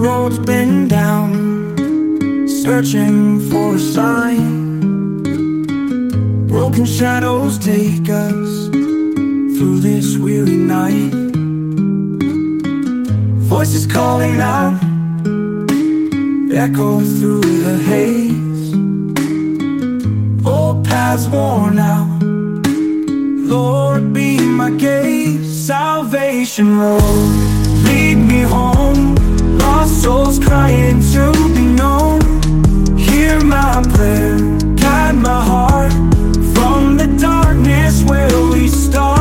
road's been down, searching for a sign. Broken shadows take us through this weary night. Voices calling out echo through the haze. Old paths worn out, Lord, be my gaze. Salvation road, lead me home. Lost souls crying to be known. Hear my prayer, guide my heart from the darkness where we start.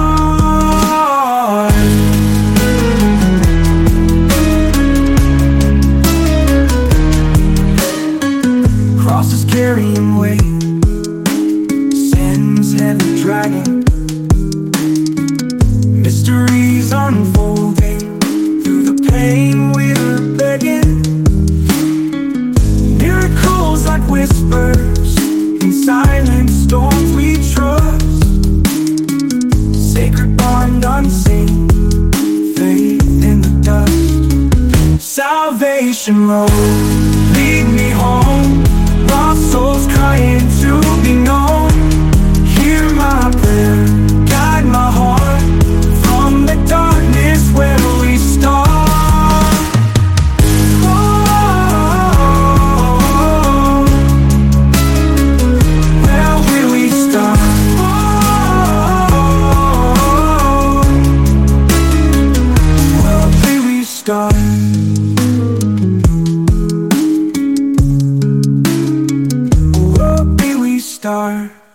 Crosses carrying weight, sin's heavy dragging, mysteries unfolding. Through the pain we're begging, miracles like whispers, in silent storms we trust. Sacred bond unseen, faith in the dust. Salvation road, lead me home. Lost souls crying to be known. Hear my prayer, guide my heart from the darkness where we start. Where will we start? Where will we start? Start.